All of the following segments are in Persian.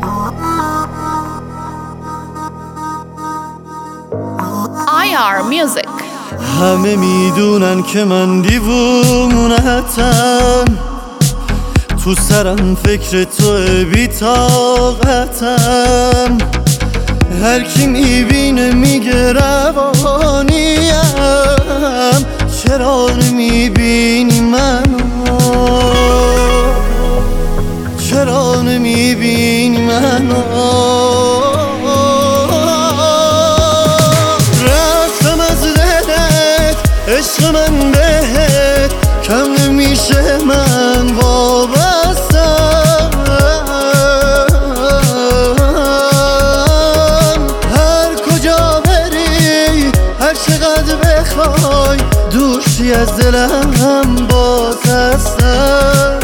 IR Music. همه میدونن که من دیوونتم، تو سرم فکر تو بی‌طاقتم. هر کی میبینه میگه روانیم، چرا نمیبینی منو؟ چرا نمیبینی منو؟ رفتم از دلت، عشق من بهت کم نمیشه، من وابستم. هر کجا بری، هر چقدر بخوای، دوشی از دلم باز هستم.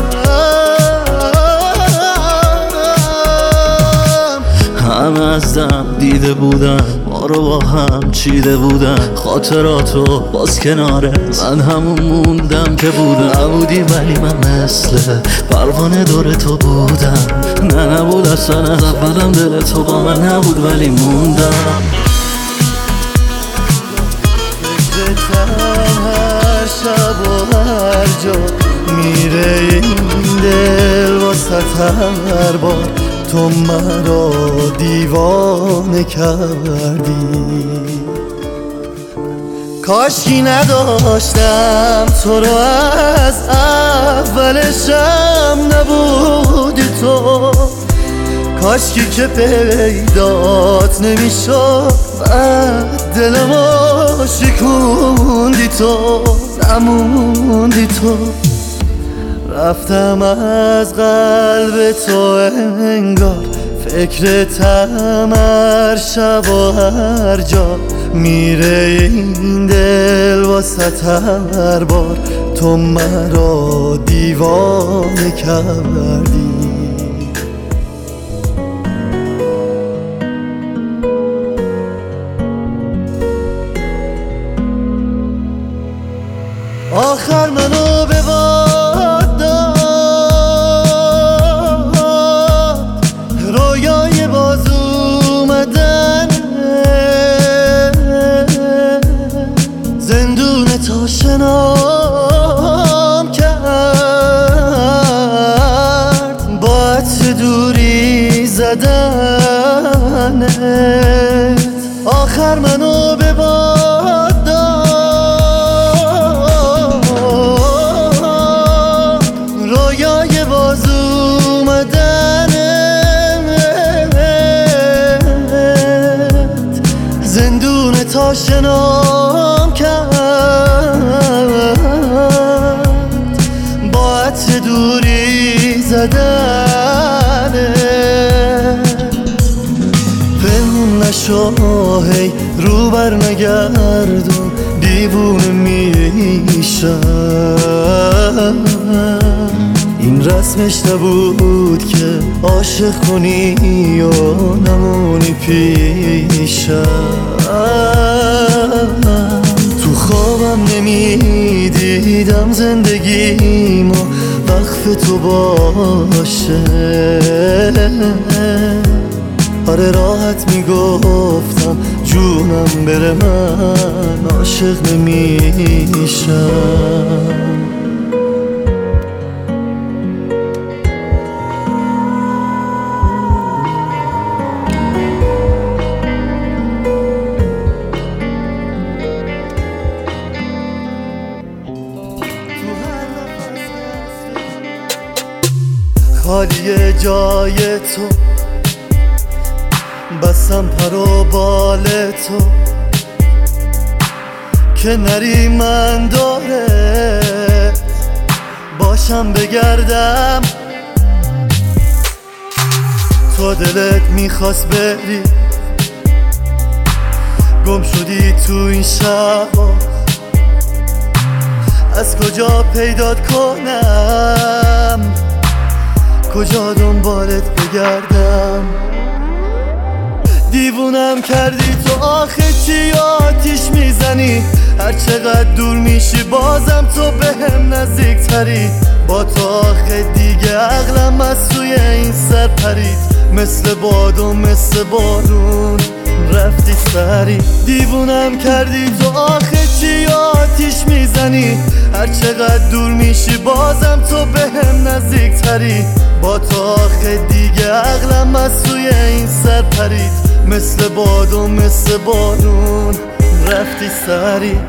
همه از دم دیده بودم، ما رو با هم چیده بودم، خاطراتو باز کناره من همون موندم که بودم. نبودی ولی من مثل پروانه دور تو بودم. نبود اصلا از اولم دل تو با من نبود ولی موندم. فکرتم هر شب و هر جا، میره این دل واسطم هر بار. تو مرا دیوانه کردی، کاشکی نداشتم تو رو از اولشم نبودی تو. کاشکی که پیدات نمیشد، بعد دلمو شکوندی تو، نموندی تو. رفتم از قلب تو انگار، فکرتم هر شب و هر جا، میره این دل واسطم هر بار. تو مرا دیوانه کردی. آخر منو به باد داد، رویای باز اومدن، زندون تا شنام کرد، با عطر دوری زدنت. آخر منو به باد داد، رویای باز اومدنت، زندون تا شنام کرد، با عطر دوری زدنت. پنهون نشو هی، رو بر نگردون، دیوونه میشم. این رسمش نبود که عاشق کنی و نمونی پیشم. تو خوابم نمیدیدم زندگیمو وقف تو باشه. آره راحت میگفتم جونم بره، من عاشق نمیشم. خالی جای تو، بسم پر و بال تو، که نری من داره باشم بگردم. تو دلت میخواست بری، گم شدی تو این شبا، از کجا پیدات کنم، کجا دنبالت بگردم. دیوونم کردی تو، آخه چی آتیش میزنی؟ هر چقدر دور میشی بازم تو بهم نزدیک تری. با تو آخه دیگه عقلم از توی این سر پرید. مثل باد و مثل بارون رفتی سری. دیوونم کردی تو آخه چی آتیش میزنی؟ هر چقدر دور میشی بازم تو بهم نزدیک تری. با تو آخه دیگه عقلم از سوی این سر پرید. مثل باد و مثل بارون رفتی سری.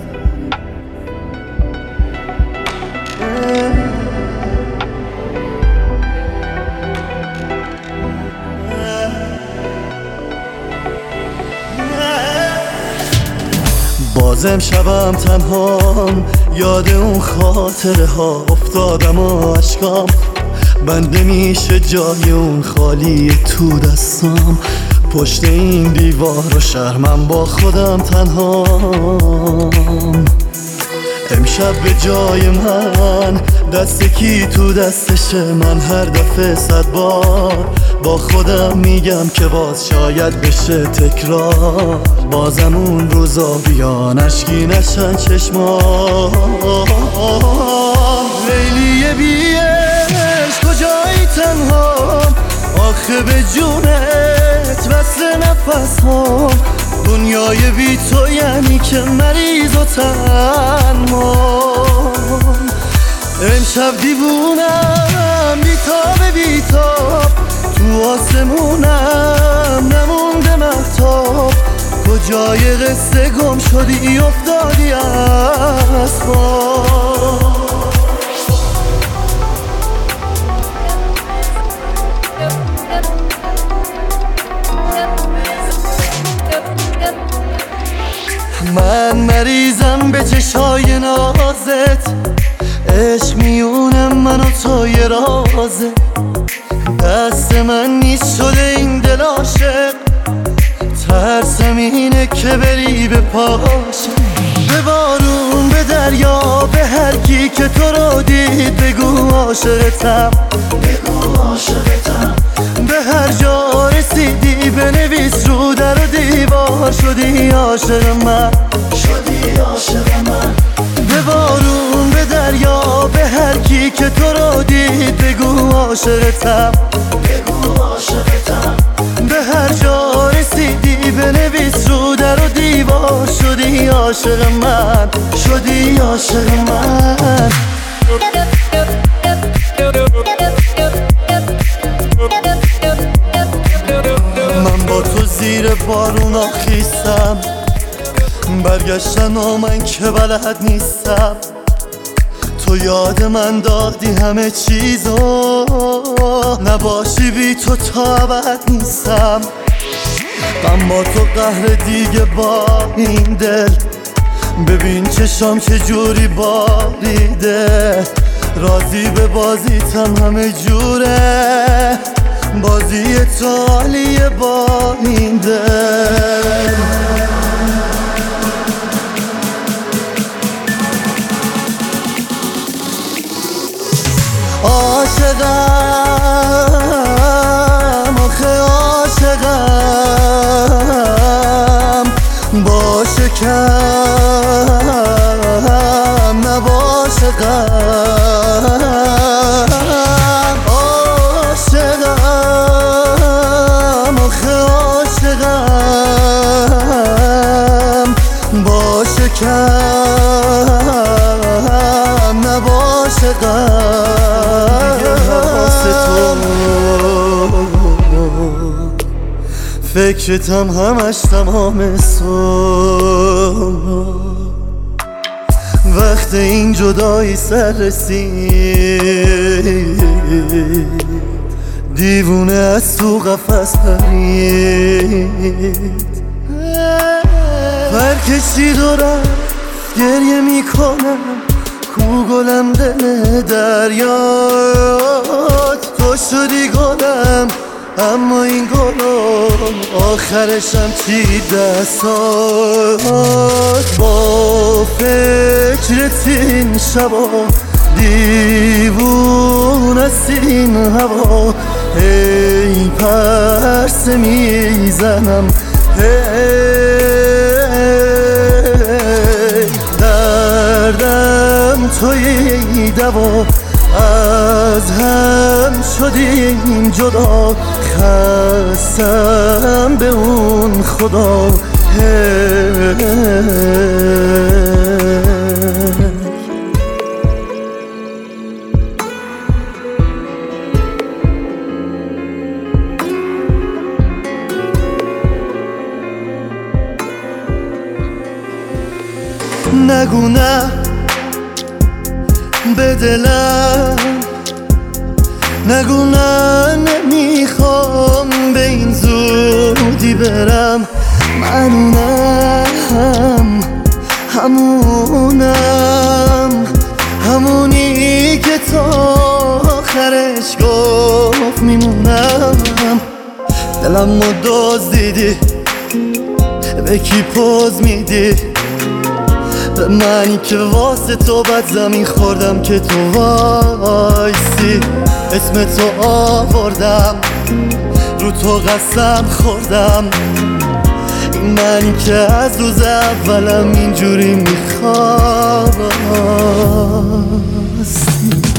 بازم شبم تنهام یاد اون خاطره ها افتادم و عشقام بنده میشه جای اون خالی تو دستام. پشت این دیوار و شرمم با خودم تنهام. امشب به جای من دست کی تو دستشه؟ من هر دفعه 100 بار با خودم میگم که باز شاید بشه تکرار. بازم اون روزا بیان اشکی نشن چشما. لیلی بیش کجایی تنهام؟ آخه به جونت وصل نفس ها. دنیای بی تو یعنی که مریض و تنهام. امشب دیوونم بیتاب بیتاب تو آسمونم نمونده مهتاب. کجای قصه گم شدی افتادی از خواب. من مریضم به چشای نازت، عشق میونم من و تو یه رازه. دست من نیست شده این دل عاشق، ترسم اینه که بری به پاشه. به بارون به دریا به هر کی که تو رو دید بگو عاشقتم، بگو عاشقتم. به هر جا رسیدی بنویس رو در و دیوار شدی عاشق من، شدی عاشق من. به بارون به دریا به هر کی که تو رو دید بگو عاشقتم، بگو عاشقتم. به هر جا رسیدی بنویس رو در و دیوار شدی عاشق من، شدی عاشق من. من با تو زیر بارون خیستم، برگشتن و من که بلد نیستم. تو یاد من دادی همه چیزو، نباشی بی تو تا ابد نیستم. غم با تو قهر دیگه با این دل، ببین چشام چجوری باریده. راضی به بازیتم همه جوره، بازی تو عالیه با این دل. عاشقم آخه عاشقم، باشه کم نباشه غم. عاشقم آخه عاشقم، باشه کم نباشه غم. فکرتم همش تمام صبح، وقت این جدایی سر رسید. دیوونه از تو قفس پرید، پرکشید و رفت گریه میکنم. کو گلم دل دریات، تو شدی گلم اما این گلم آخرشم چی دستات. با فکرت این شبا دیوون است این هوا. هی پرسه میزنم دردم توی دوا. از هم شدیم جدا، خستم به اون خدا. نگو نه به دلم، نگو نه نمیخوام به این زودی برم. من اونم همونی که تا آخرش گفت میمونم. دلم رو دزدیدی، به کی پوز میدی؟ به منی که واسه تو بد زمین خوردم که تو وایسی. اسم تو آوردم، رو تو قسم خوردم. این منی که از روز اولم اینجوری میخواست.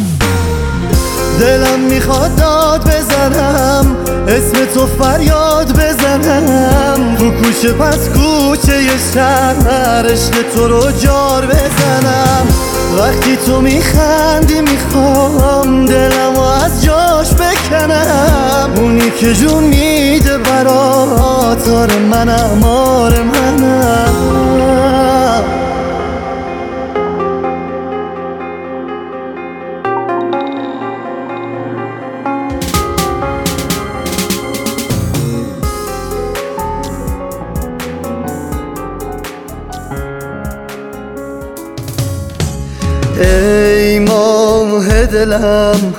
دلم میخواد داد بزنم، اسم تو فریاد بزنم، رو کوچه پس کوچه ی شهر عشق تو رو جار بزنم. وقتی تو میخندی میخوام دلم رو از جاش بکنم. اونی که جون میده برات، آره منم، آره منم. ای ماه دلم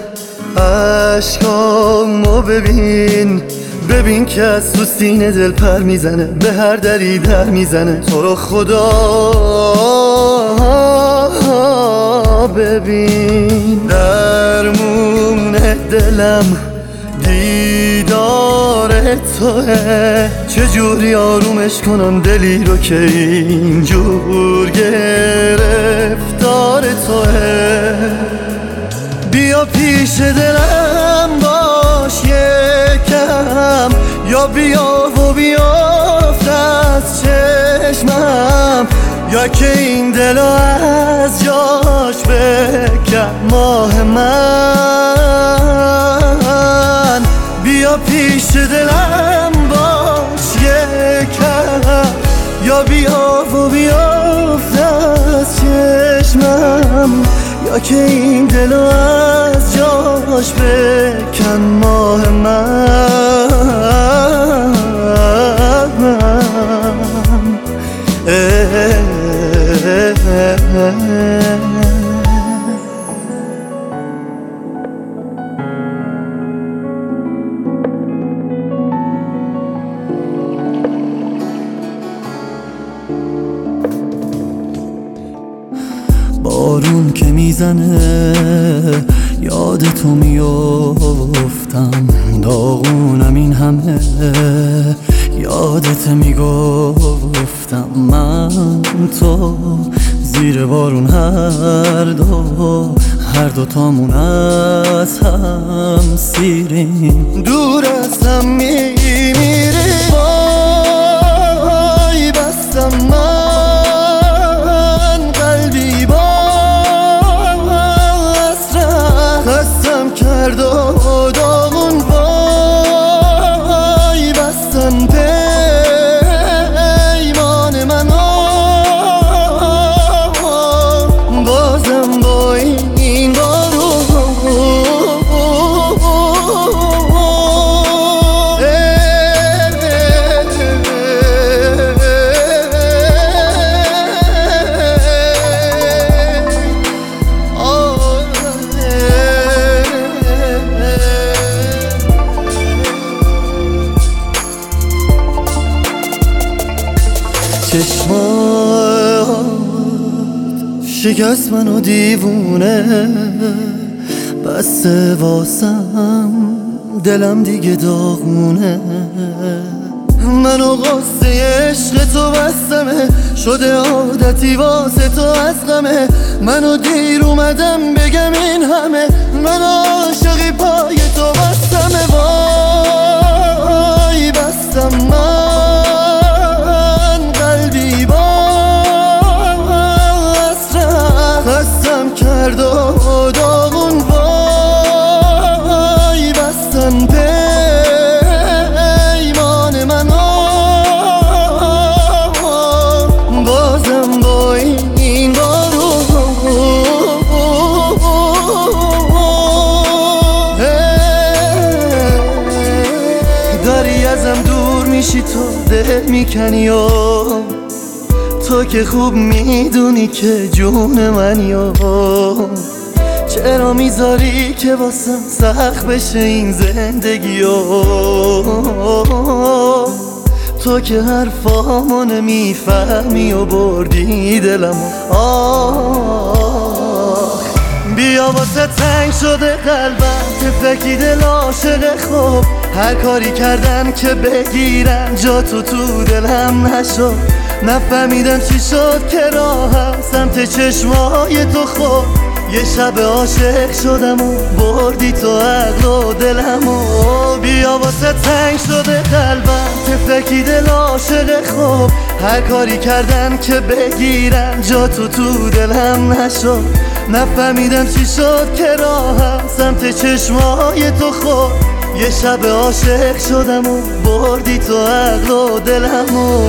عشقامو ببین، ببین که از تو سینه دل پر میزنه، به هر دری در میزنه. تو رو خدا ببین، درمون دلم دیدار توه. چجوری آرومش کنم دلی رو که اینجور گرفتار توه. بیا پیش دلم باش یکم، یا بیا و بیافت از چشمم، یا که این دلو از جاش بکن. ماه من بیا پیش دلم باش یکم، یا بیا و بیافت از چشمم، یا که این دلو از جاش بکن. ماه من بارون که میزنه یاد تو میافتم، داغونم این همه یادت میگفتم. من تو زیر بارون هر دو تامون از هم سیریم، دور از هم میمیریم. وای بستم من قلبی با حسرت، خستم کرد و داغون. وای بستم پیمان من، بازم با این بارون. چشمات شکست منو دیوونه، بسته واسم دلم دیگه داغونه. منو غصه عشق تو بستمه، شده عادتی واسه تو از غمه. منو دیر اومدم بگم این همه، من عاشقی پای تو بستمه. وای بستم من قلبی با حسرت، خستم کرد و داغون. وای بستم پیمان منو، بازم با این بارو داری ازم دور میشی، تو دل میکنی و تو که خوب میدونی که جون منی و چرا میذاری که واسم سخت بشه این زندگی و تو که حرفامو نمیفهمی و بردی دلمو. بیا واسه تنگ شده قلبم، تفلکی دل عاشق خوب. هر کاری کردن که بگیرن جا تو دلم نشد. نفهمیدم چی شد که راهم سمت چشمای تو خود. یه شب عاشق شدم و بردی تو عقل و دلمو. بیا واسه تنگ شده قلبم، تفلکی دل عاشق خوب. هر کاری کردن که بگیرن جا تو دلم نشد. نفهمیدم چی شد که راهم سمت چشمای تو خود. یه شب عاشق شدم و بردی تو عقل و دلمو.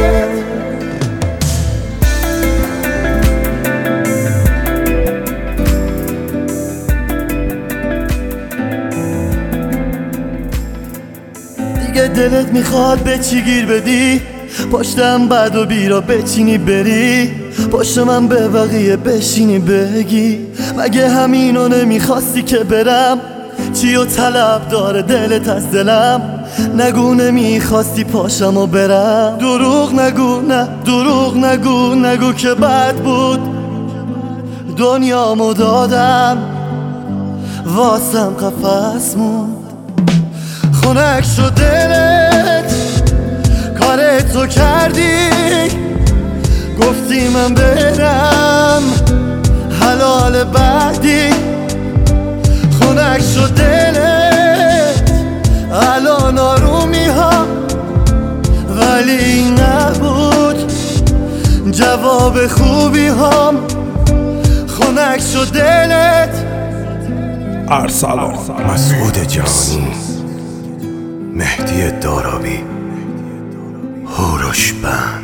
دیگه دلت میخواد به چی گیر بدی؟ پشتم بد و بیرا بچینی بری، پشت من به بقیه بشینی بگی مگه همینو نمیخواستی که برم؟ چی و طلب داره دلت از دلم؟ نگو نمیخواستی پاشم و برم. دروغ نگو، نه دروغ نگو، نگو که بد بود دنیامو دادم واسم قفس موند. خنک شد دلت کار تو کردی، گفتی من برم حلال بعدی. خنک شد دلت الان آرومی ها، ولی نبود جواب خوبی هم. خنک شد دلت. ارسلان مسعود جانی، مهدی دارابی، هوروش بند.